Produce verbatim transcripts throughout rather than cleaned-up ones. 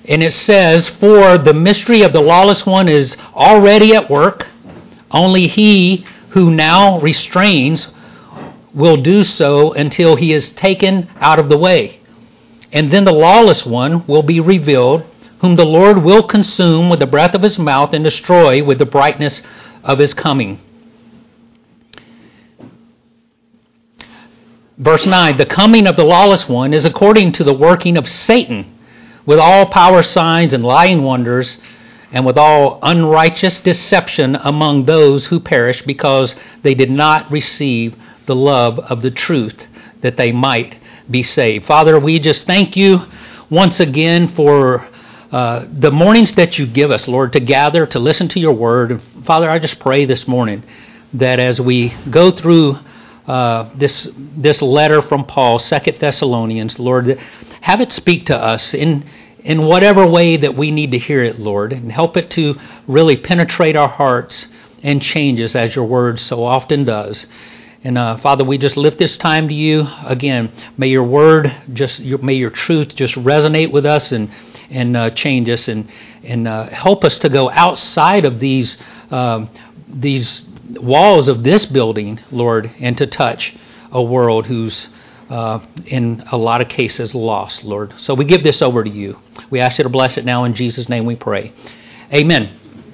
And it says, "For the mystery of the lawless one is already at work. Only he who now restrains will do so until he is taken out of the way. And then the lawless one will be revealed, whom the Lord will consume with the breath of his mouth and destroy with the brightness of his coming." Verse nine, "The coming of the lawless one is according to the working of Satan, with all power, signs, and lying wonders, and with all unrighteous deception among those who perish, because they did not receive the love of the truth, that they might be saved." Father, we just thank you once again for uh, the mornings that you give us, Lord, to gather, to listen to your word. Father, I just pray this morning that as we go through uh, this this letter from Paul, Second Thessalonians, Lord, have it speak to us in in whatever way that we need to hear it, Lord, and help it to really penetrate our hearts and change us as your word so often does. And uh, Father, we just lift this time to you again. May your word just, your, may your truth just resonate with us and and uh, change us and and uh, help us to go outside of these um, these walls of this building, Lord, and to touch a world who's uh, in a lot of cases lost, Lord. So we give this over to you. We ask you to bless it now in Jesus' name we pray. Amen.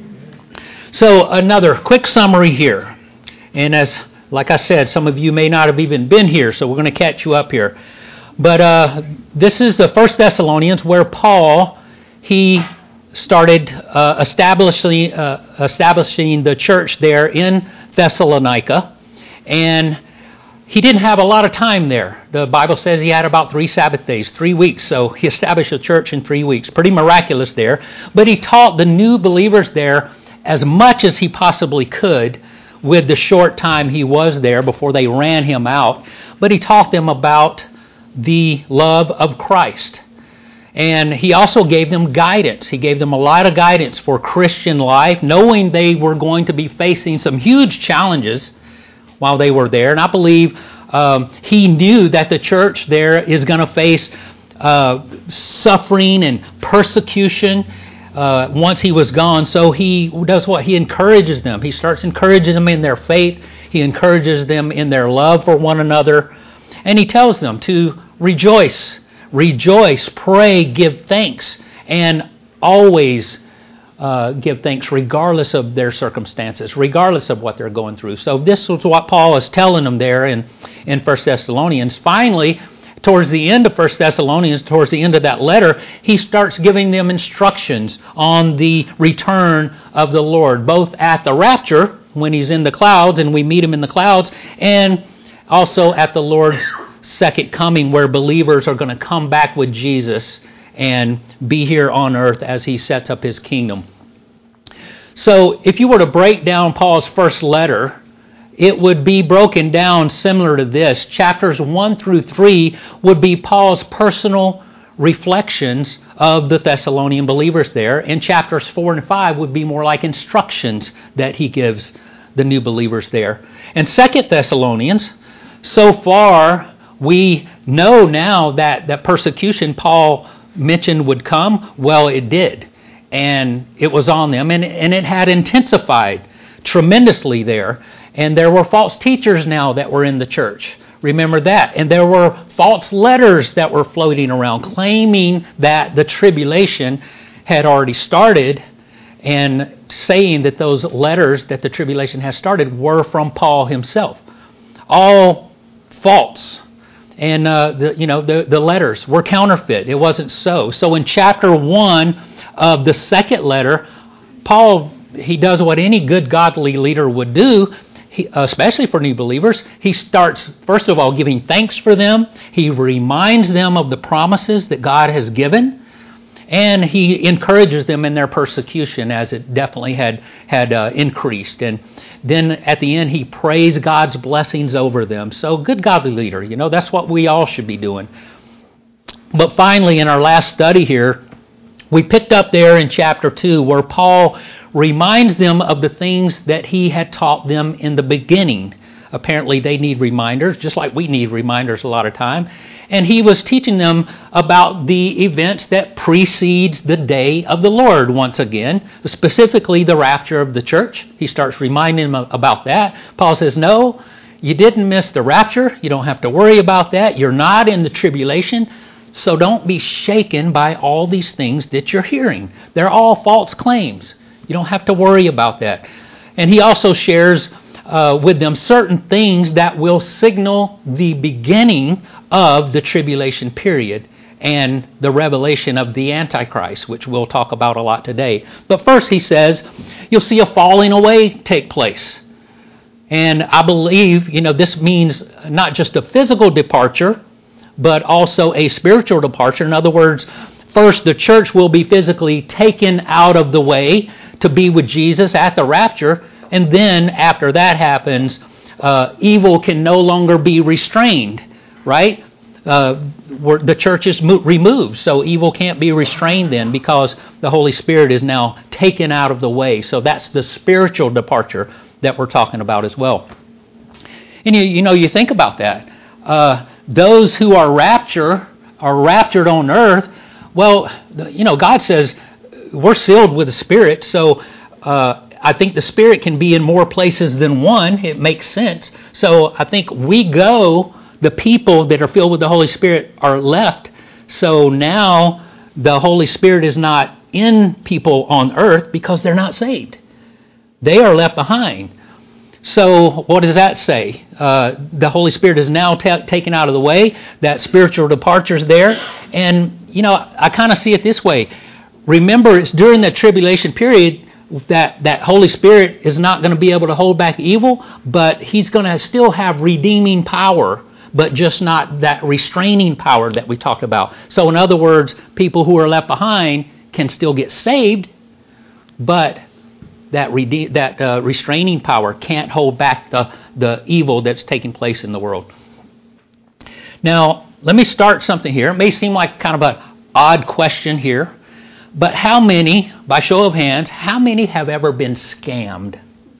So another quick summary here, and as like I said, some of you may not have even been here, so we're going to catch you up here. But uh, this is the First Thessalonians, where Paul, he started uh, establishing uh, establishing the church there in Thessalonica, and he didn't have a lot of time there. The Bible says he had about three Sabbath days, three weeks, so he established a church in three weeks. Pretty miraculous there. But he taught the new believers there as much as he possibly could with the short time he was there before they ran him out. But he taught them about the love of Christ. And he also gave them guidance. He gave them a lot of guidance for Christian life, knowing they were going to be facing some huge challenges while they were there. And I believe um, he knew that the church there is going to face uh, suffering and persecution uh, once he was gone. So he does what? He encourages them. He starts encouraging them in their faith. He encourages them in their love for one another. And he tells them to rejoice. Rejoice, pray, give thanks, and always uh, give thanks regardless of their circumstances, regardless of what they're going through. So this was what Paul is telling them there in, in First Thessalonians. Finally, towards the end of First Thessalonians, towards the end of that letter, he starts giving them instructions on the return of the Lord, both at the rapture, when he's in the clouds and we meet him in the clouds, and also at the Lord's second coming, where believers are going to come back with Jesus and be here on earth as he sets up his kingdom. So if you were to break down Paul's first letter, it would be broken down similar to this. Chapters one through three would be Paul's personal reflections of the Thessalonian believers there, and chapters four and five would be more like instructions that he gives the new believers there. And Second Thessalonians, so far, we know now that that persecution Paul mentioned would come. Well, it did. And it was on them. And, and it had intensified tremendously there. And there were false teachers now that were in the church. Remember that. And there were false letters that were floating around claiming that the tribulation had already started, and saying that those letters that the tribulation has started were from Paul himself. All false. And uh, the, you know the, the letters were counterfeit. It wasn't so. So in chapter one of the second letter, Paul, he does what any good godly leader would do, he, especially for new believers. He starts, first of all, giving thanks for them. He reminds them of the promises that God has given. And he encourages them in their persecution, as it definitely had had uh, increased. And then at the end, he prays God's blessings over them. So good godly leader, you know, that's what we all should be doing. But finally, in our last study here, we picked up there in chapter two, where Paul reminds them of the things that he had taught them in the beginning Apparently they need reminders, just like we need reminders a lot of time. And he was teaching them about the events that precedes the day of the Lord once again, specifically the rapture of the church. He starts reminding them about that. Paul says, no, you didn't miss the rapture. You don't have to worry about that. You're not in the tribulation. So don't be shaken by all these things that you're hearing. They're all false claims. You don't have to worry about that. And he also shares uh, with them certain things that will signal the beginning of the tribulation period and the revelation of the Antichrist, which we'll talk about a lot today. But first he says, you'll see a falling away take place. And I believe, you know, this means not just a physical departure, but also a spiritual departure. In other words, first the church will be physically taken out of the way to be with Jesus at the rapture, and then after that happens, uh, evil can no longer be restrained, right? Uh, the church is mo- removed, so evil can't be restrained then because the Holy Spirit is now taken out of the way. So that's the spiritual departure that we're talking about as well. And you, you know, you think about that. Uh, those who are rapture are raptured on earth. Well, you know, God says we're sealed with the Spirit, so uh, I think the Spirit can be in more places than one. It makes sense. So I think we go, the people that are filled with the Holy Spirit are left. So now the Holy Spirit is not in people on earth because they're not saved. They are left behind. So what does that say? Uh, the Holy Spirit is now ta- taken out of the way. That spiritual departure is there. And, you know, I kind of see it this way. Remember, it's during the tribulation period that that Holy Spirit is not going to be able to hold back evil, but he's going to still have redeeming power, but just not that restraining power that we talked about. So in other words, people who are left behind can still get saved, but that rede- that uh, restraining power can't hold back the, the evil that's taking place in the world. Now, let me start something here. It may seem like kind of an odd question here, but how many, by show of hands, how many have ever been scammed?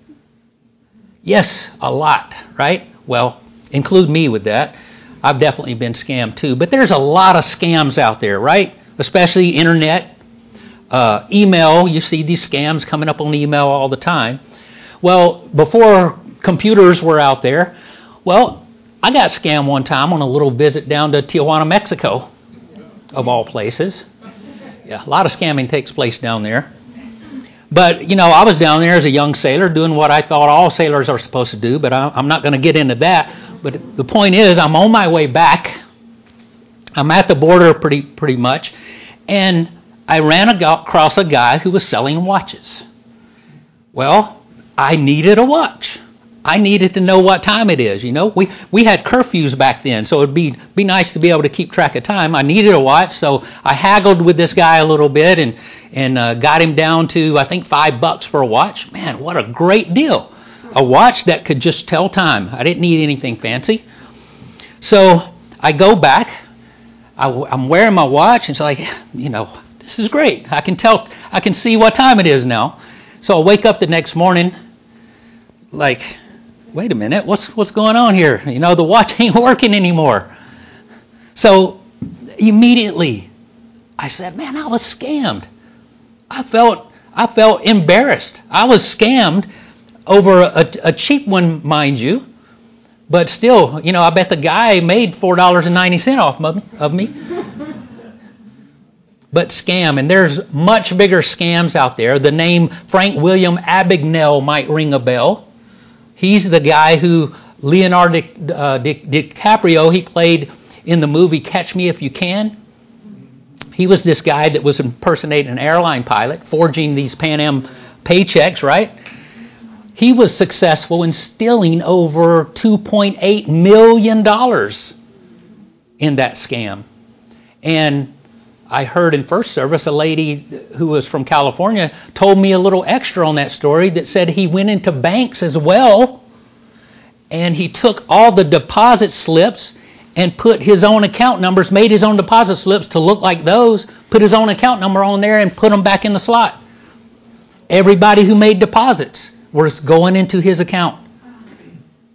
Yes, a lot, right? Well, include me with that. I've definitely been scammed too. But there's a lot of scams out there, right? Especially internet. Uh, email, you see these scams coming up on email all the time. Well, before computers were out there, well, I got scammed one time on a little visit down to Tijuana, Mexico, of all places. Yeah, a lot of scamming takes place down there. But, you know, I was down there as a young sailor doing what I thought all sailors are supposed to do, but I, I'm not going to get into that. But the point is, I'm on my way back. I'm at the border pretty pretty much, and I ran across a guy who was selling watches. Well, I needed a watch. I needed to know what time it is. You know, we we had curfews back then, so it'd be be nice to be able to keep track of time. I needed a watch, so I haggled with this guy a little bit and and uh, got him down to I think five bucks for a watch. Man, what a great deal! A watch that could just tell time. I didn't need anything fancy. So I go back. I, I'm wearing my watch, and it's like, you know, this is great. I can tell. I can see what time it is now. So I wake up the next morning, like, wait a minute, what's what's going on here? You know, the watch ain't working anymore. So immediately, I said, man, I was scammed. I felt I felt embarrassed. I was scammed over a, a cheap one, mind you. But still, you know, I bet the guy made four dollars and ninety cents off of me. Of me. But scam, and there's much bigger scams out there. The name Frank William Abagnale might ring a bell. He's the guy who Leonardo uh, Di- DiCaprio, he played in the movie Catch Me If You Can. He was this guy that was impersonating an airline pilot, forging these Pan Am paychecks, right? He was successful in stealing over two point eight million dollars in that scam. And I heard in first service a lady who was from California told me a little extra on that story that said he went into banks as well and he took all the deposit slips and put his own account numbers, made his own deposit slips to look like those, put his own account number on there and put them back in the slot. Everybody who made deposits was going into his account.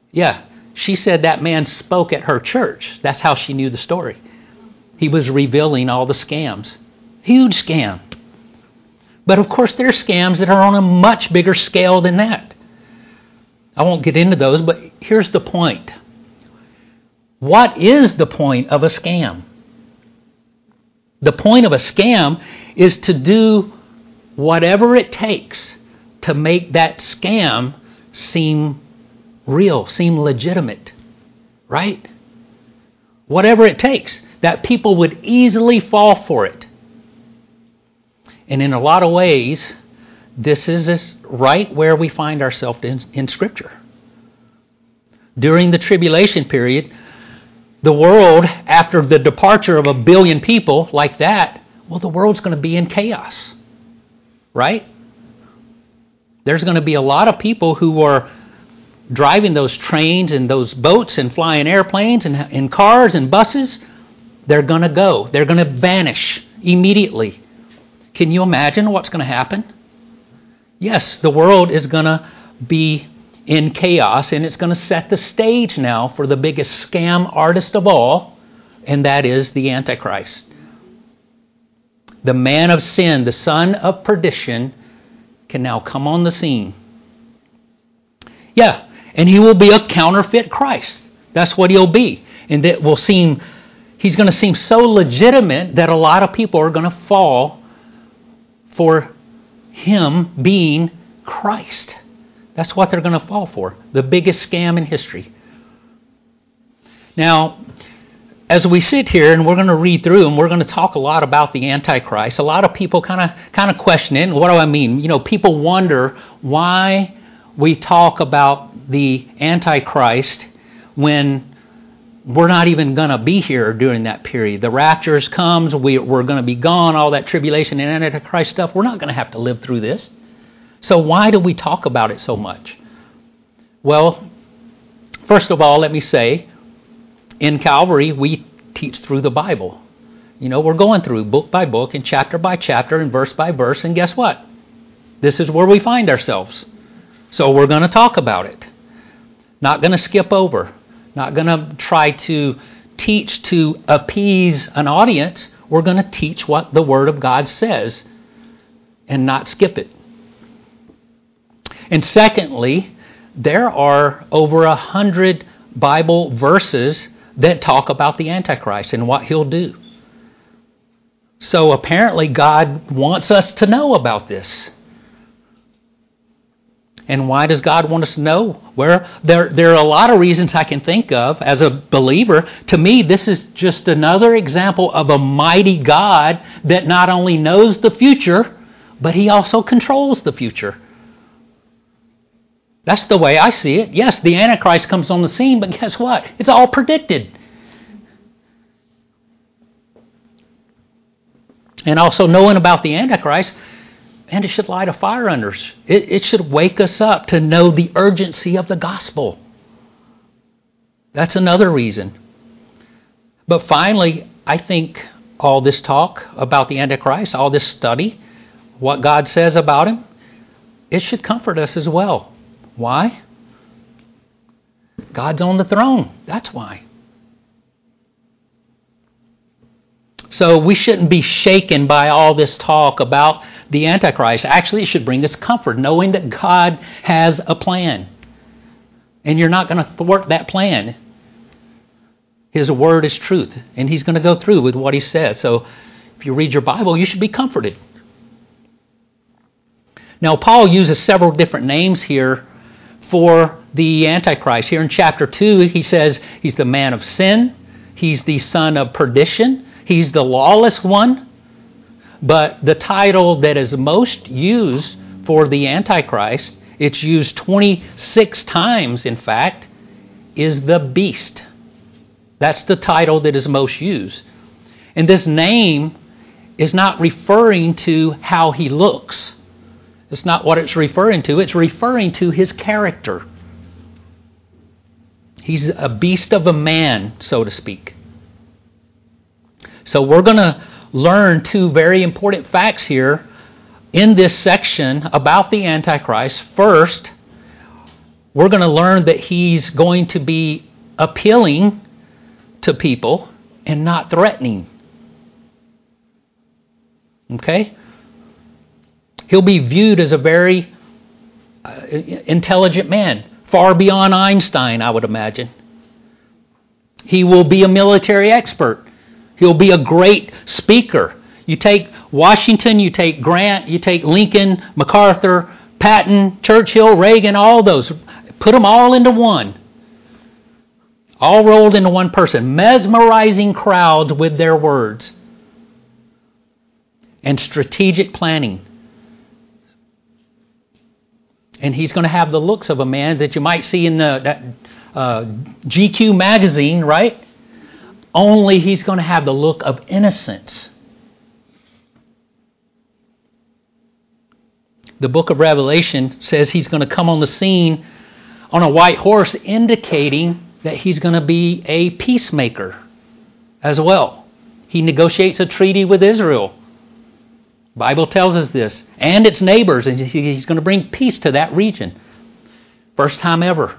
Yeah, she said that man spoke at her church. That's how she knew the story. He was revealing all the scams. Huge scam. But of course, there are scams that are on a much bigger scale than that. I won't get into those, but here's the point. What is the point of a scam? The point of a scam is to do whatever it takes to make that scam seem real, seem legitimate, right? Whatever it takes, that people would easily fall for it. And in a lot of ways, this is this right where we find ourselves in, in Scripture. During the tribulation period, the world, after the departure of a billion people like that, well, the world's going to be in chaos, right? There's going to be a lot of people who are driving those trains and those boats and flying airplanes and, and cars and buses. They're going to go. They're going to vanish immediately. Can you imagine what's going to happen? Yes, the world is going to be in chaos, and it's going to set the stage now for the biggest scam artist of all, and that is the Antichrist. The man of sin, the son of perdition, can now come on the scene. Yeah, and he will be a counterfeit Christ. That's what he'll be. And it will seem, he's going to seem so legitimate that a lot of people are going to fall for him being Christ. That's what they're going to fall for. The biggest scam in history. Now, as we sit here and we're going to read through and we're going to talk a lot about the Antichrist, a lot of people kind of kind of question it. What do I mean? You know, people wonder why we talk about the Antichrist when we're not even going to be here during that period. The rapture comes, we, we're going to be gone, all that tribulation and Antichrist stuff. We're not going to have to live through this. So why do we talk about it so much? Well, first of all, let me say, in Calvary, we teach through the Bible. You know, we're going through book by book and chapter by chapter and verse by verse, and guess what? This is where we find ourselves. So we're going to talk about it. Not going to skip over. Not going to try to teach to appease an audience. We're going to teach what the Word of God says and not skip it. And secondly, there are over a hundred Bible verses that talk about the Antichrist and what he'll do. So apparently God wants us to know about this. And why does God want us to know? Well, there, there are a lot of reasons I can think of as a believer. To me, this is just another example of a mighty God that not only knows the future, but he also controls the future. That's the way I see it. Yes, the Antichrist comes on the scene, but guess what? It's all predicted. And also knowing about the Antichrist, and it should light a fire under us. It, it should wake us up to know the urgency of the gospel. That's another reason. But finally, I think all this talk about the Antichrist, all this study, what God says about him, it should comfort us as well. Why? God's on the throne. That's why. So we shouldn't be shaken by all this talk about the Antichrist. Actually, it should bring us comfort, knowing that God has a plan. And you're not going to thwart that plan. His word is truth, and he's going to go through with what he says. So if you read your Bible, you should be comforted. Now, Paul uses several different names here for the Antichrist. Here in chapter two, he says he's the man of sin. He's the son of perdition. He's the lawless one. But the title that is most used for the Antichrist, it's used twenty-six times, in fact, is the beast. That's the title that is most used. And this name is not referring to how he looks. It's not what it's referring to. It's referring to his character. He's a beast of a man, so to speak. So we're going to learn two very important facts here in this section about the Antichrist. First, we're going to learn that he's going to be appealing to people and not threatening. Okay? He'll be viewed as a very uh, intelligent man, far beyond Einstein, I would imagine. He will be a military expert. He'll be a great speaker. You take Washington, you take Grant, you take Lincoln, MacArthur, Patton, Churchill, Reagan, all those. Put them all into one. All rolled into one person. Mesmerizing crowds with their words. And strategic planning. And he's going to have the looks of a man that you might see in the that, uh, G Q magazine, right? Only he's going to have the look of innocence. The book of Revelation says he's going to come on the scene on a white horse, indicating that he's going to be a peacemaker as well. He negotiates a treaty with Israel. The Bible tells us this. And its neighbors, and he's going to bring peace to that region. First time ever.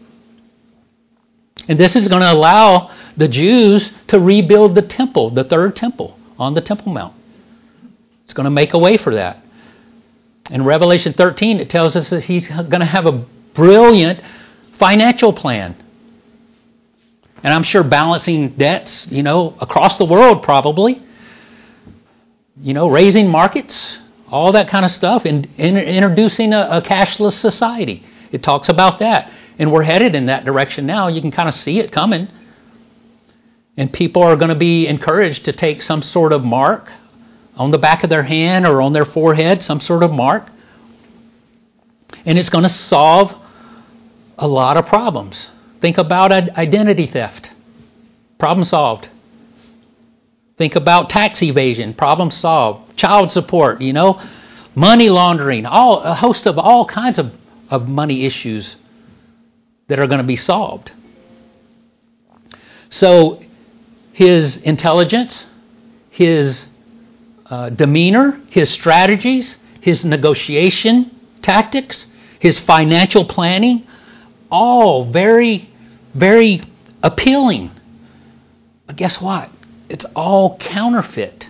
And this is going to allow the Jews to rebuild the temple, the third temple, on the Temple Mount. It's going to make a way for that. In Revelation thirteen, it tells us that he's going to have a brilliant financial plan. And I'm sure balancing debts, you know, across the world probably. You know, raising markets, all that kind of stuff, and in, introducing a, a cashless society. It talks about that. And we're headed in that direction now. You can kind of see it coming. And people are going to be encouraged to take some sort of mark on the back of their hand or on their forehead, some sort of mark. And it's going to solve a lot of problems. Think about identity theft. Problem solved. Think about tax evasion. Problem solved. Child support, you know. Money laundering. All a host of all kinds of, of money issues that are going to be solved. So his intelligence, his uh, demeanor, his strategies, his negotiation tactics, his financial planning, all very, very appealing. But guess what? It's all counterfeit.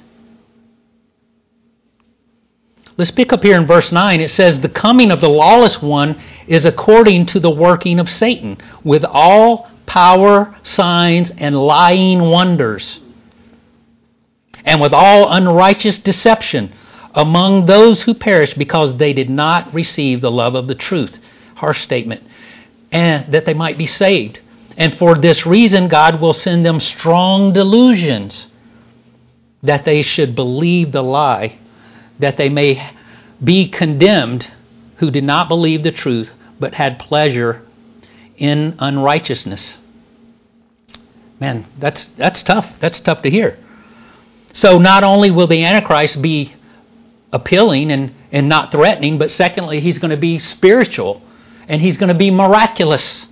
Let's pick up here in verse nine. It says, the coming of the lawless one is according to the working of Satan, with all power, signs, and lying wonders, and with all unrighteous deception among those who perish, because they did not receive the love of the truth. Harsh statement. And that they might be saved. And for this reason, God will send them strong delusions, that they should believe the lie, that they may be condemned who did not believe the truth, but had pleasure in unrighteousness. Man, that's that's tough. That's tough to hear. So not only will the Antichrist be appealing and, and not threatening, but secondly, he's going to be spiritual and he's going to be miraculous.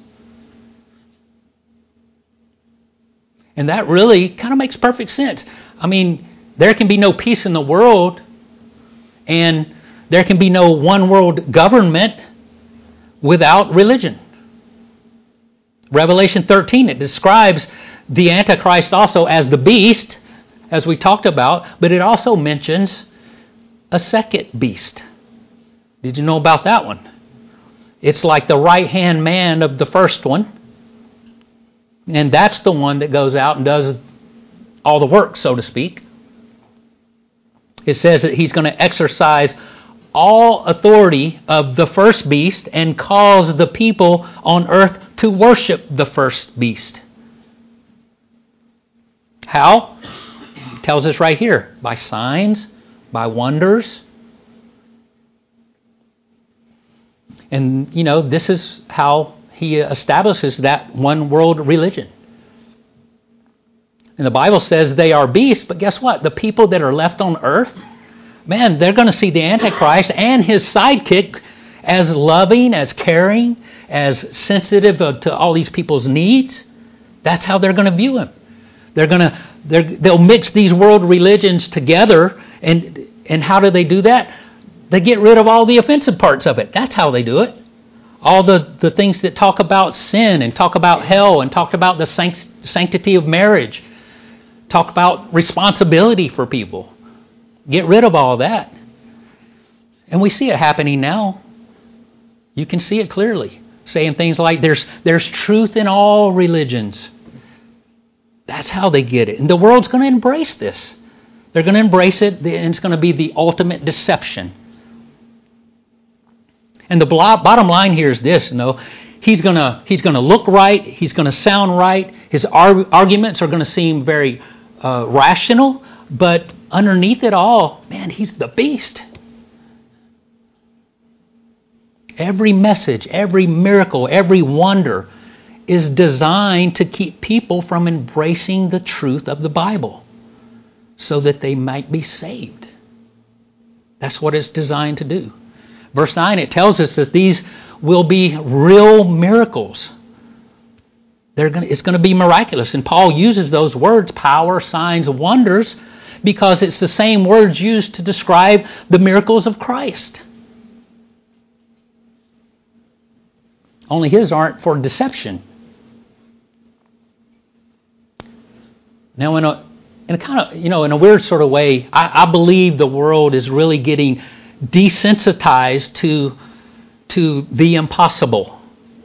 And that really kind of makes perfect sense. I mean, there can be no peace in the world, and there can be no one world government without religion. Revelation thirteen, it describes the Antichrist also as the beast, as we talked about, but it also mentions a second beast. Did you know about that one? It's like the right-hand man of the first one. And that's the one that goes out and does all the work, so to speak. It says that he's going to exercise all authority of the first beast and cause the people on earth to worship the first beast. How? It tells us right here. By signs, by wonders. And, you know, this is how he establishes that one world religion. And the Bible says they are beasts, but guess what? The people that are left on earth, man, they're going to see the Antichrist and his sidekick as loving, as caring, as sensitive to all these people's needs. That's how they're going to view him. They're going to they're, they'll mix these world religions together, and and how do they do that? They get rid of all the offensive parts of it. That's how they do it. All the, the things that talk about sin and talk about hell and talk about the sanct- sanctity of marriage. Talk about responsibility for people. Get rid of all that. And we see it happening now. You can see it clearly. Saying things like there's there's truth in all religions. That's how they get it. And the world's going to embrace this. They're going to embrace it, and it's going to be the ultimate deception. And the bottom line here is this, you know, he's going to he's going to look right, he's going to sound right, his arguments are going to seem very uh, rational, but underneath it all, man, he's the beast. Every message, every miracle, every wonder is designed to keep people from embracing the truth of the Bible so that they might be saved. That's what it's designed to do. Verse nine, it tells us that these will be real miracles. They're gonna, it's going to be miraculous. And Paul uses those words, power, signs, wonders, because it's the same words used to describe the miracles of Christ. Only his aren't for deception. Now, in a in a kind of, you know, in a weird sort of way, I, I believe the world is really getting desensitized to to the impossible,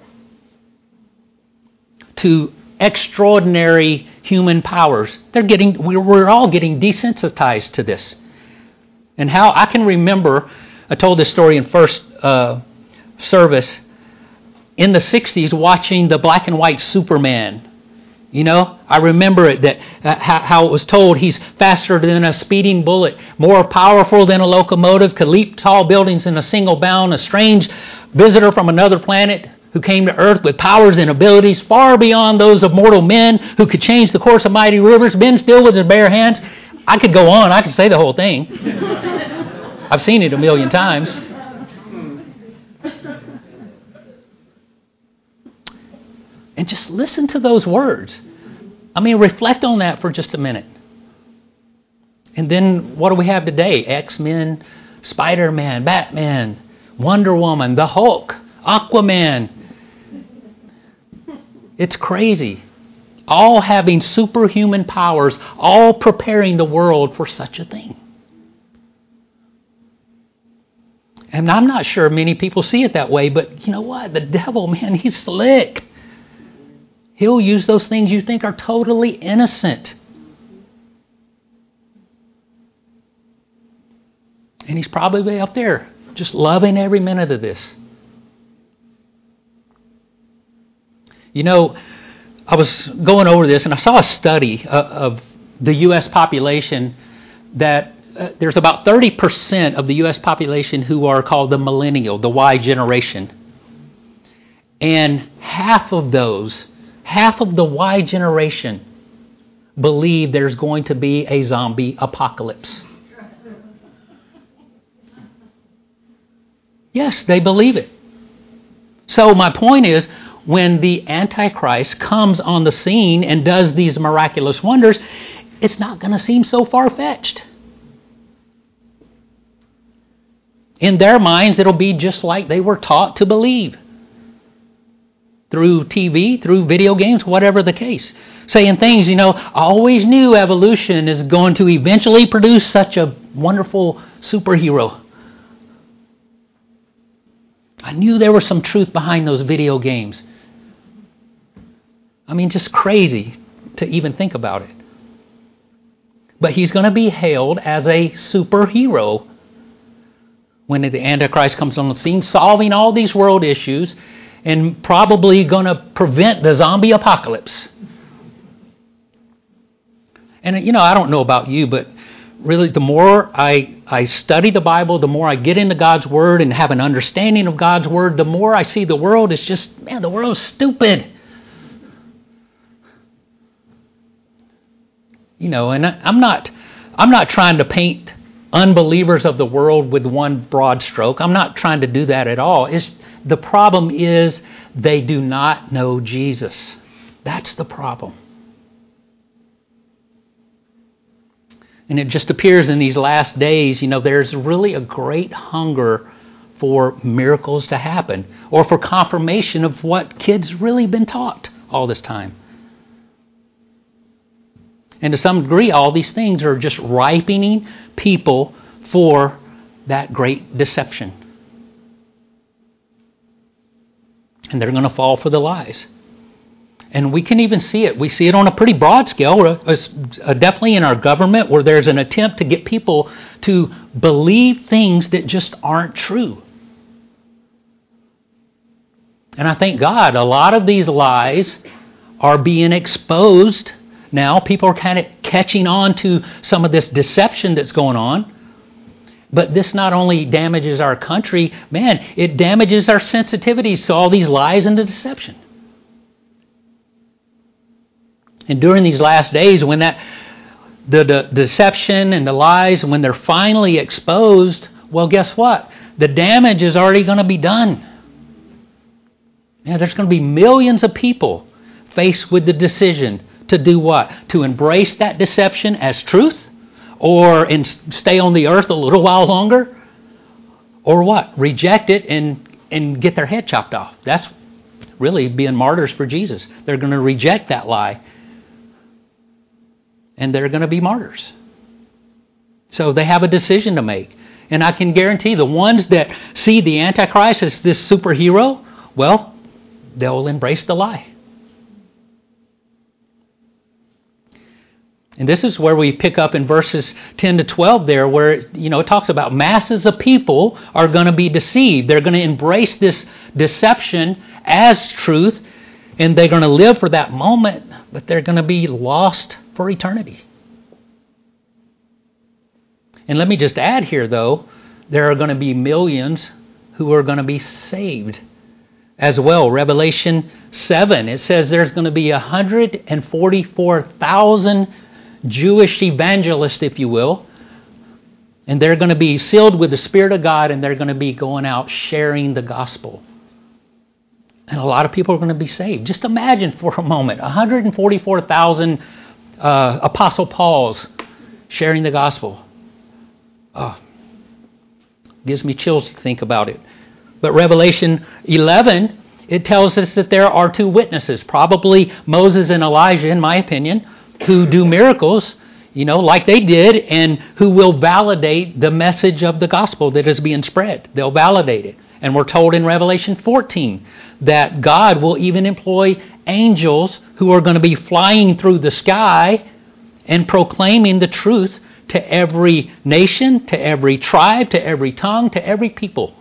to extraordinary human powers. They're getting we're, we're all getting desensitized to this. And how I can remember, I told this story in first uh, service. In the sixties, watching the black and white Superman. You know, I remember it, that uh, how, how it was told he's faster than a speeding bullet, more powerful than a locomotive, could leap tall buildings in a single bound, a strange visitor from another planet who came to Earth with powers and abilities far beyond those of mortal men, who could change the course of mighty rivers, bend still with his bare hands. I could go on. I could say the whole thing. I've seen it a million times. And just listen to those words. I mean, reflect on that for just a minute. And then what do we have today? X-Men, Spider-Man, Batman, Wonder Woman, the Hulk, Aquaman. It's crazy. All having superhuman powers, all preparing the world for such a thing. And I'm not sure many people see it that way, but you know what? The devil, man, he's slick. He'll use those things you think are totally innocent. And he's probably up there just loving every minute of this. You know, I was going over this and I saw a study of the U S population that uh, there's about thirty percent of the U S population who are called the millennial, the Y generation. And half of those Half of the Y generation believe there's going to be a zombie apocalypse. Yes, they believe it. So my point is, when the Antichrist comes on the scene and does these miraculous wonders, it's not going to seem so far-fetched. In their minds, it'll be just like they were taught to believe. Through T V, through video games, whatever the case. Saying things, you know, I always knew evolution is going to eventually produce such a wonderful superhero. I knew there was some truth behind those video games. I mean, just crazy to even think about it. But he's going to be hailed as a superhero when the Antichrist comes on the scene, solving all these world issues and probably going to prevent the zombie apocalypse. And, you know, I don't know about you, but really the more I, I study the Bible, the more I get into God's Word and have an understanding of God's Word, the more I see the world is just, man, the world is stupid. You know, and I, I'm not, I'm not trying to paint unbelievers of the world with one broad stroke. I'm not trying to do that at all. It's, the problem is they do not know Jesus. That's the problem. And it just appears in these last days, you know, there's really a great hunger for miracles to happen or for confirmation of what kids really been taught all this time. And to some degree, all these things are just ripening people for that great deception. And they're going to fall for the lies. And we can even see it. We see it on a pretty broad scale, uh, uh, definitely in our government, where there's an attempt to get people to believe things that just aren't true. And I thank God, a lot of these lies are being exposed now. People are kind of catching on to some of this deception that's going on. But this not only damages our country, man, it damages our sensitivities to all these lies and the deception. And during these last days, when that the, the deception and the lies, when they're finally exposed, well, guess what? The damage is already going to be done. Yeah, there's going to be millions of people faced with the decision to do what? To embrace that deception as truth, or in, stay on the earth a little while longer, or what? Reject it and, and get their head chopped off. That's really being martyrs for Jesus. They're going to reject that lie, and they're going to be martyrs. So they have a decision to make. And I can guarantee the ones that see the Antichrist as this superhero, well, they'll embrace the lie. And this is where we pick up in verses ten to twelve there, where, you know, it talks about masses of people are going to be deceived. They're going to embrace this deception as truth, and they're going to live for that moment, but they're going to be lost for eternity. And let me just add here, though, there are going to be millions who are going to be saved as well. Revelation seven, it says there's going to be one hundred forty-four thousand Jewish evangelists, if you will, and they're going to be sealed with the Spirit of God, and they're going to be going out sharing the gospel. And a lot of people are going to be saved. Just imagine for a moment, one hundred forty-four thousand uh, Apostle Pauls sharing the gospel. Oh, gives me chills to think about it. But Revelation eleven, it tells us that there are two witnesses, probably Moses and Elijah, in my opinion, who do miracles, you know, like they did, and who will validate the message of the gospel that is being spread. They'll validate it. And we're told in Revelation fourteen that God will even employ angels who are going to be flying through the sky and proclaiming the truth to every nation, to every tribe, to every tongue, to every people.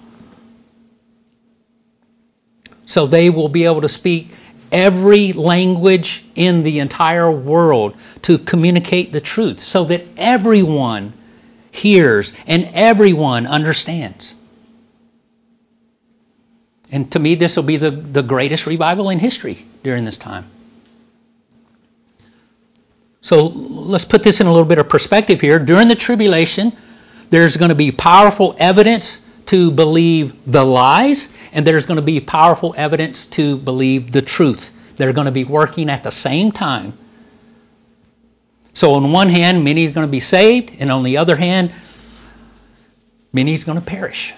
So they will be able to speak every language in the entire world to communicate the truth so that everyone hears and everyone understands. And to me, this will be the, the greatest revival in history during this time. So let's put this in a little bit of perspective here. During the tribulation, there's going to be powerful evidence to believe the lies, and there's going to be powerful evidence to believe the truth. They're going to be working at the same time. So on one hand, many are going to be saved, and on the other hand, many is going to perish.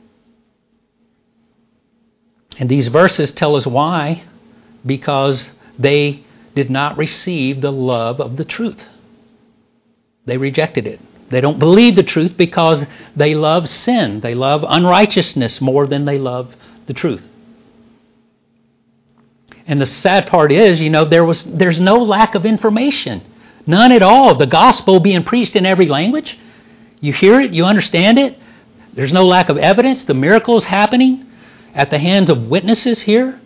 And these verses tell us why. Because they did not receive the love of the truth. They rejected it. They don't believe the truth because they love sin. They love unrighteousness more than they love the truth. And the sad part is, you know, there was there's no lack of information. None at all. The gospel being preached in every language. You hear it, you understand it. There's no lack of evidence. The miracles happening at the hands of witnesses here.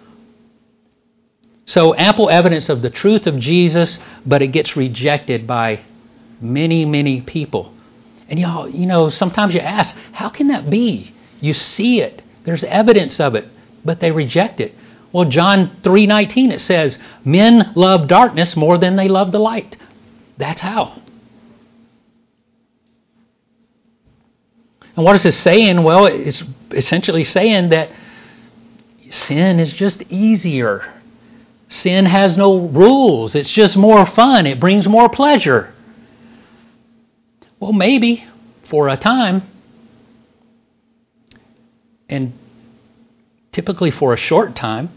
So ample evidence of the truth of Jesus, but it gets rejected by many, many people. And y'all, you know, sometimes you ask, how can that be? You see it. There's evidence of it, but they reject it. Well, John three nineteen, it says, men love darkness more than they love the light. That's how. And what is it saying? Well, it's essentially saying that sin is just easier. Sin has no rules. It's just more fun. It brings more pleasure. Well, maybe for a time. and typically for a short time.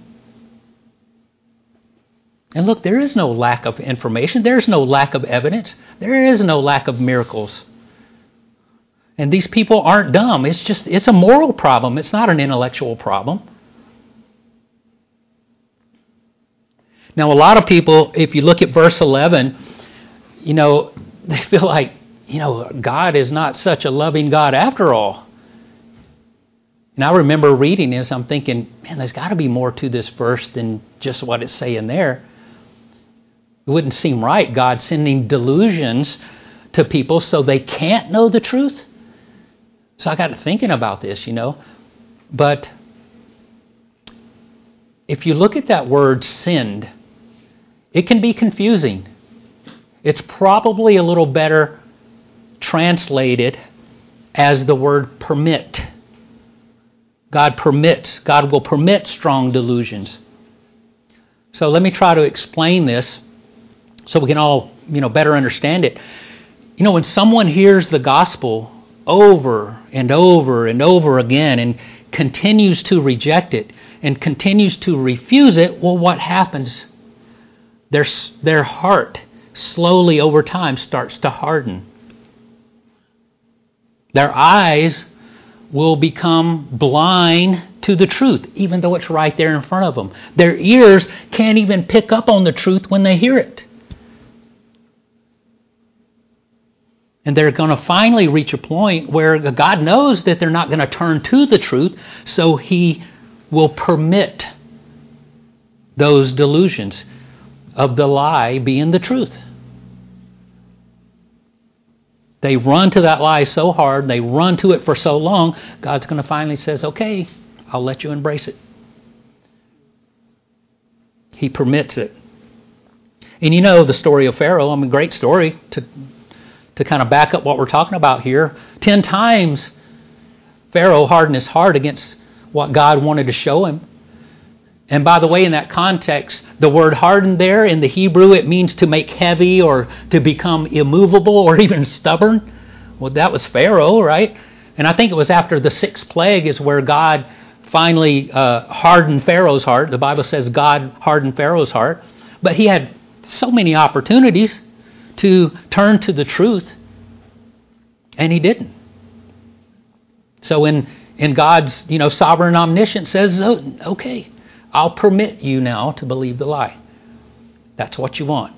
And look, there is no lack of information. There is no lack of evidence. There is no lack of miracles. And these people aren't dumb. It's just, it's a moral problem. It's not an intellectual problem. Now, a lot of people, if you look at verse eleven, you know, they feel like, you know, God is not such a loving God after all. And I remember reading this, I'm thinking, man, there's got to be more to this verse than just what it's saying there. It wouldn't seem right, God sending delusions to people so they can't know the truth. So I got to thinking about this, you know. But if you look at that word sinned, it can be confusing. It's probably a little better translated as the word permit. God permits. God will permit strong delusions. So let me try to explain this so we can all, you know, better understand it. You know, when someone hears the gospel over and over and over again and continues to reject it and continues to refuse it, well, what happens? Their, their heart slowly over time starts to harden. Their eyes will become blind to the truth, even though it's right there in front of them. Their ears can't even pick up on the truth when they hear it. And they're going to finally reach a point where God knows that they're not going to turn to the truth, so He will permit those delusions of the lie being the truth. They run to that lie so hard, they run to it for so long, God's going to finally says, okay, I'll let you embrace it. He permits it. And you know the story of Pharaoh, I mean, great story to to kind of back up what we're talking about here. Ten times Pharaoh hardened his heart against what God wanted to show him. And by the way, in that context, the word hardened there in the Hebrew, it means to make heavy or to become immovable or even stubborn. Well, that was Pharaoh, right? And I think it was after the sixth plague is where God finally uh, hardened Pharaoh's heart. The Bible says God hardened Pharaoh's heart. But he had so many opportunities to turn to the truth, and he didn't. So in, in God's, you know, sovereign omniscience says, oh, okay, I'll permit you now to believe the lie. That's what you want.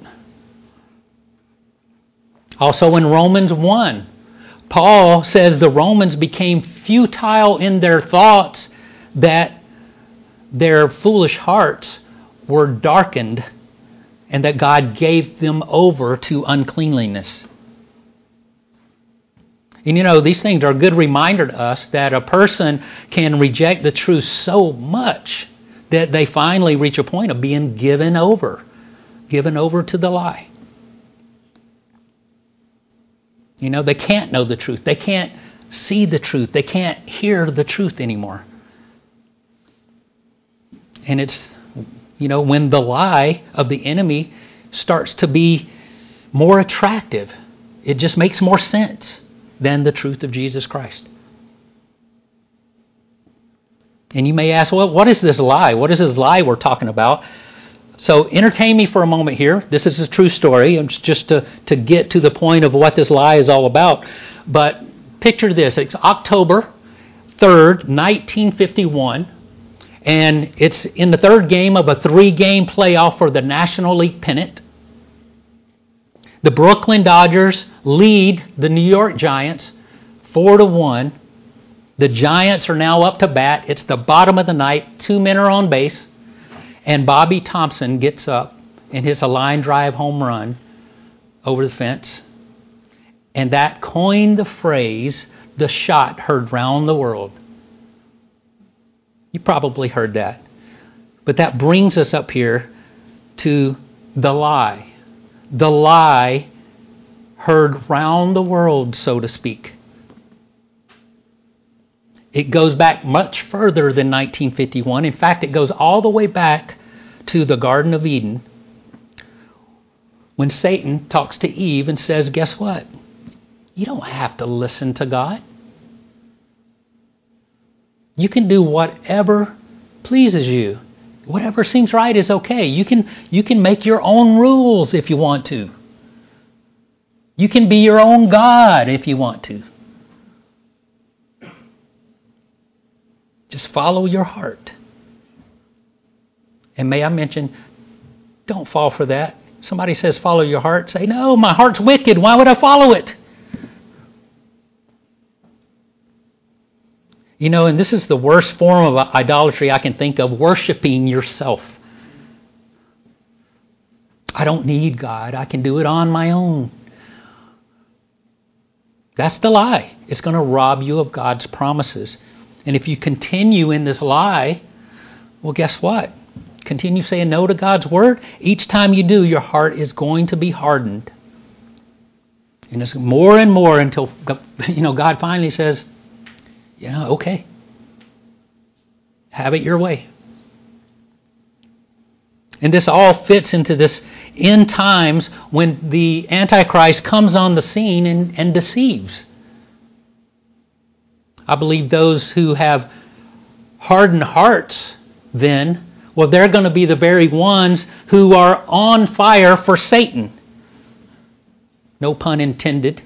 Also in Romans one, Paul says the Romans became futile in their thoughts, that their foolish hearts were darkened, and that God gave them over to uncleanliness. And you know, these things are a good reminder to us that a person can reject the truth so much that they finally reach a point of being given over, given over to the lie. You know, they can't know the truth. They can't see the truth. They can't hear the truth anymore. And it's, you know, when the lie of the enemy starts to be more attractive, it just makes more sense than the truth of Jesus Christ. And you may ask, well, what is this lie? What is this lie we're talking about? So entertain me for a moment here. This is a true story. It's just to, to get to the point of what this lie is all about. But picture this. It's October third, nineteen fifty-one. And it's in the third game of a three-game playoff for the National League pennant. The Brooklyn Dodgers lead the New York Giants four to one. The Giants are now up to bat. It's the bottom of the ninth. Two men are on base. And Bobby Thompson gets up and hits a line drive home run over the fence. And that coined the phrase, the shot heard round the world. You probably heard that. But that brings us up here to the lie. The lie heard round the world, so to speak. It goes back much further than nineteen fifty-one. In fact, it goes all the way back to the Garden of Eden, when Satan talks to Eve and says, guess what? You don't have to listen to God. You can do whatever pleases you. Whatever seems right is okay. You can, you can make your own rules if you want to. You can be your own God if you want to. Just follow your heart. And may I mention, don't fall for that. Somebody says follow your heart. Say, no, my heart's wicked. Why would I follow it? You know, and this is the worst form of idolatry I can think of, worshiping yourself. I don't need God. I can do it on my own. That's the lie. It's going to rob you of God's promises. And if you continue in this lie, well, guess what? Continue saying no to God's word. Each time you do, your heart is going to be hardened. And it's more and more until, you know, God finally says, you know, okay, have it your way. And this all fits into this end times when the Antichrist comes on the scene and, and deceives. I believe those who have hardened hearts then, well, they're going to be the very ones who are on fire for Satan. No pun intended.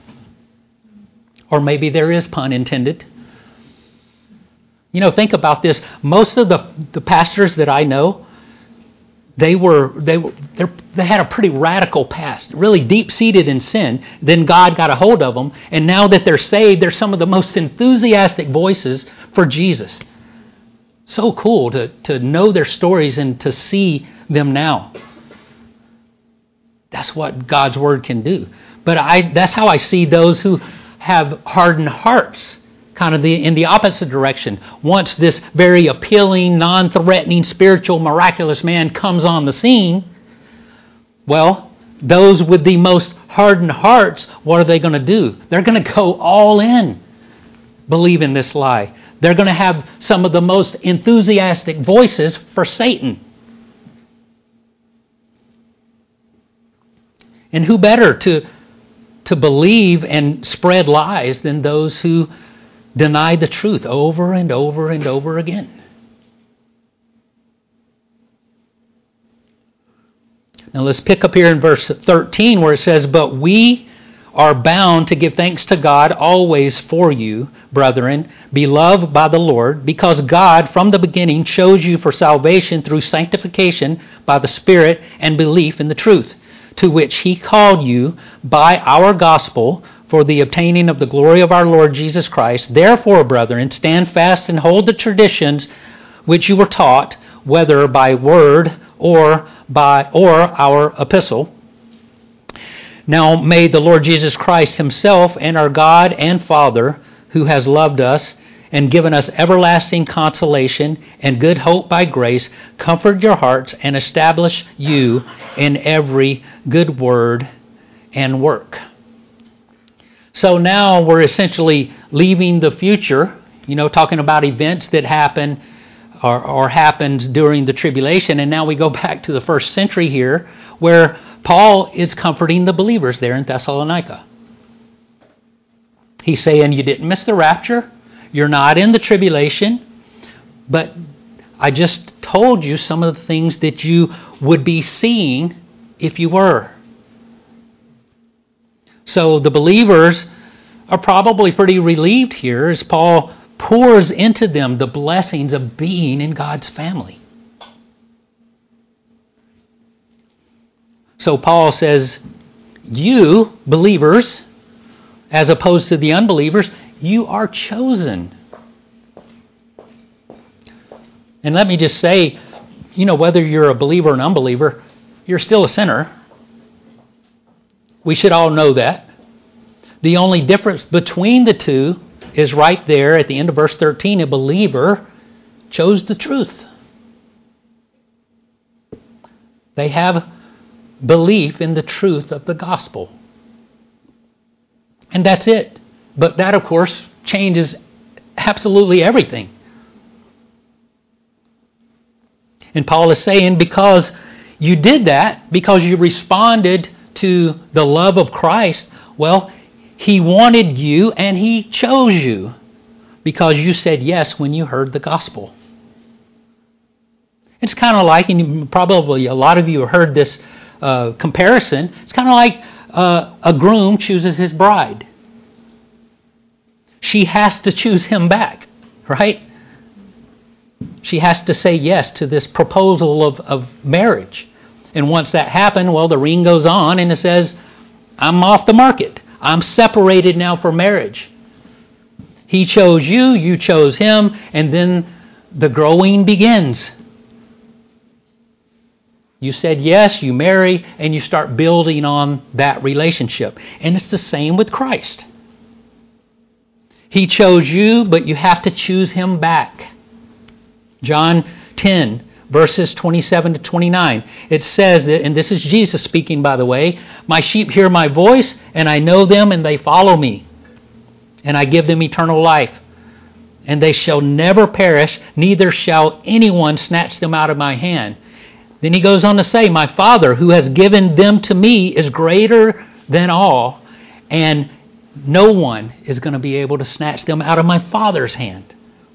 Or maybe there is pun intended. You know, think about this. Most of the, the pastors that I know, they were they were they had a pretty radical past, really deep-seated in sin. Then God got a hold of them, and now that they're saved, they're some of the most enthusiastic voices for Jesus. So cool to, to know their stories and to see them now. That's what God's word can do. But I that's how I see those who have hardened hearts, kind of the in the opposite direction. Once this very appealing, non-threatening, spiritual, miraculous man comes on the scene, well, those with the most hardened hearts, what are they going to do? They're going to go all in, believe in this lie. They're going to have some of the most enthusiastic voices for Satan. And who better to, to believe and spread lies than those who deny the truth over and over and over again? Now let's pick up here in verse thirteen where it says, "But we are bound to give thanks to God always for you, brethren, beloved by the Lord, because God from the beginning chose you for salvation through sanctification by the Spirit and belief in the truth, to which He called you by our gospel for the obtaining of the glory of our Lord Jesus Christ. Therefore, brethren, stand fast and hold the traditions which you were taught, whether by word or by or our epistle. Now may the Lord Jesus Christ Himself and our God and Father, who has loved us and given us everlasting consolation and good hope by grace, comfort your hearts and establish you in every good word and work." So now we're essentially leaving the future, you know, talking about events that happen or, or happened during the tribulation, and now we go back to the first century here, where Paul is comforting the believers there in Thessalonica. He's saying, you didn't miss the rapture, you're not in the tribulation, but I just told you some of the things that you would be seeing if you were. So the believers are probably pretty relieved here as Paul pours into them the blessings of being in God's family. So Paul says, you believers, as opposed to the unbelievers, you are chosen. And let me just say, you know, whether you're a believer or an unbeliever, you're still a sinner. We should all know that. The only difference between the two is right there at the end of verse thirteen. A believer chose the truth. They have belief in the truth of the gospel. And that's it. But that, of course, changes absolutely everything. And Paul is saying, because you did that, because you responded to the love of Christ, well, He wanted you and He chose you because you said yes when you heard the gospel. It's kind of like, and you, probably a lot of you have heard this uh, comparison, it's kind of like uh, a groom chooses his bride. She has to choose him back, right? She has to say yes to this proposal of, of marriage. And once that happened, well, the ring goes on and it says, I'm off the market. I'm separated now for marriage. He chose you, you chose him, and then the growing begins. You said yes, you marry, and you start building on that relationship. And it's the same with Christ. He chose you, but you have to choose him back. John ten, verses twenty-seven to twenty-nine. It says that, and this is Jesus speaking, by the way, my sheep hear my voice, and I know them, and they follow me. And I give them eternal life. And they shall never perish, neither shall anyone snatch them out of my hand. Then he goes on to say, my Father, who has given them to me, is greater than all, and no one is going to be able to snatch them out of my Father's hand.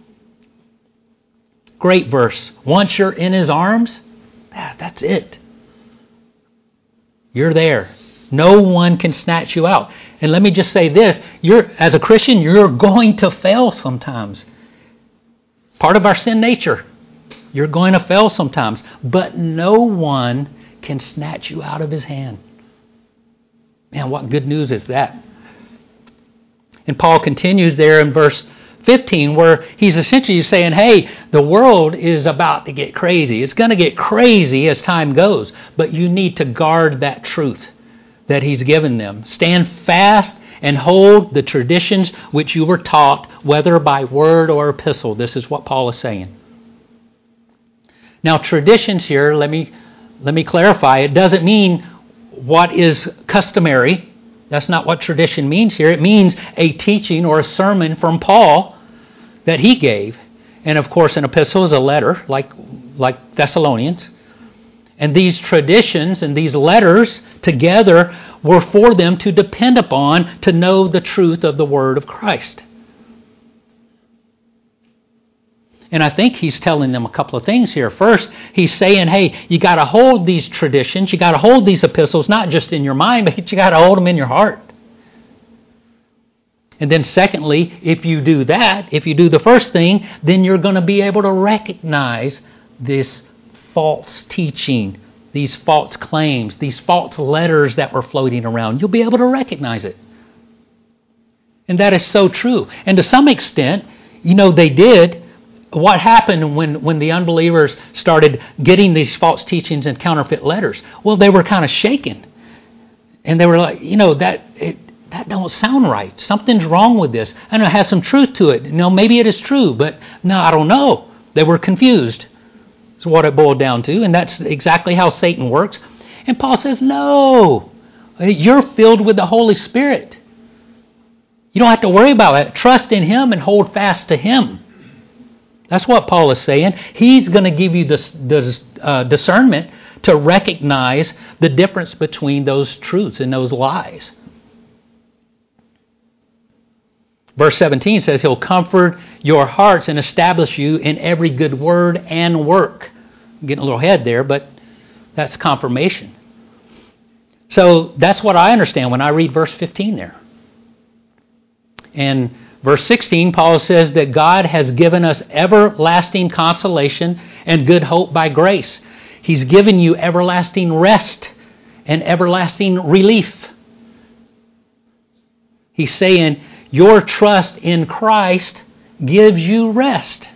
Great verse. Once you're in his arms, that's it. You're there. No one can snatch you out. And let me just say this, you're as a Christian, you're going to fail sometimes. Part of our sin nature. You're going to fail sometimes. But no one can snatch you out of his hand. Man, what good news is that? And Paul continues there in verse fifteen, where he's essentially saying, hey, the world is about to get crazy. It's going to get crazy as time goes, but you need to guard that truth that he's given them. Stand fast and hold the traditions which you were taught, whether by word or epistle. This is what Paul is saying. Now, traditions here, let me let me clarify. It doesn't mean what is customary. That's not what tradition means here. It means a teaching or a sermon from Paul that he gave. And of course, an epistle is a letter, like, like Thessalonians. And these traditions and these letters together were for them to depend upon to know the truth of the word of Christ. And I think he's telling them a couple of things here. First, he's saying, hey, you got to hold these traditions, you got to hold these epistles, not just in your mind, but you got to hold them in your heart. And then secondly, if you do that, if you do the first thing, then you're going to be able to recognize this false teaching, these false claims, these false letters that were floating around. You'll be able to recognize it. And that is so true. And to some extent, you know, they did. What happened when, when the unbelievers started getting these false teachings and counterfeit letters? Well, they were kind of shaken. And they were like, you know, that it, that don't sound right. Something's wrong with this. I know it has some truth to it. You know, maybe it is true, but no, I don't know. They were confused. That's what it boiled down to. And that's exactly how Satan works. And Paul says, no, you're filled with the Holy Spirit. You don't have to worry about it. Trust in him and hold fast to him. That's what Paul is saying. He's going to give you the, the uh, discernment to recognize the difference between those truths and those lies. Verse seventeen says, he'll comfort your hearts and establish you in every good word and work. I'm getting a little ahead there, but that's confirmation. So that's what I understand when I read verse fifteen there. And verse sixteen, Paul says that God has given us everlasting consolation and good hope by grace. He's given you everlasting rest and everlasting relief. He's saying your trust in Christ gives you rest.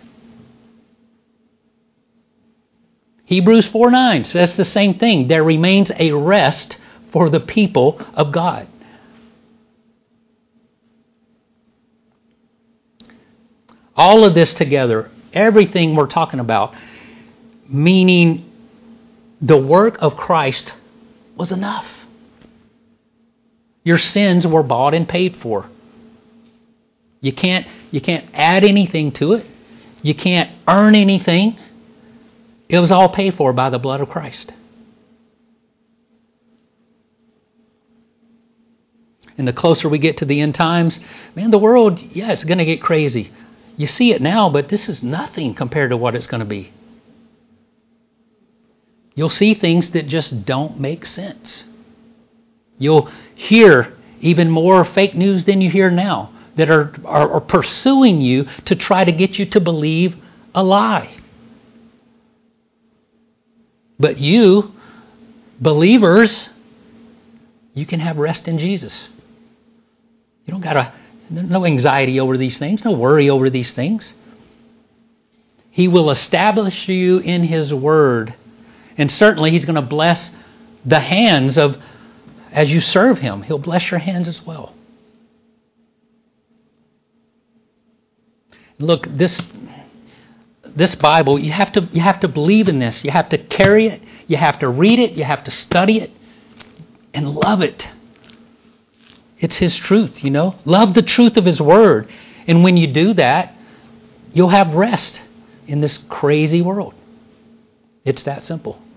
Hebrews four nine says the same thing. There remains a rest for the people of God. All of this together, everything we're talking about, meaning the work of Christ was enough. Your sins were bought and paid for. You can't, you can't add anything to it. You can't earn anything. It was all paid for by the blood of Christ. And the closer we get to the end times, man, the world, yeah, it's going to get crazy. You see it now, but this is nothing compared to what it's going to be. You'll see things that just don't make sense. You'll hear even more fake news than you hear now that are, are, are pursuing you to try to get you to believe a lie. But you, believers, you can have rest in Jesus. You don't got to, no anxiety over these things, no worry over these things. He will establish you in His Word. And certainly He's going to bless the hands of, as you serve Him, He'll bless your hands as well. Look, this this Bible, you have to you have to believe in this. You have to carry it. You have to read it. You have to study it and love it. It's His truth, you know. Love the truth of His Word. And when you do that, you'll have rest in this crazy world. It's that simple.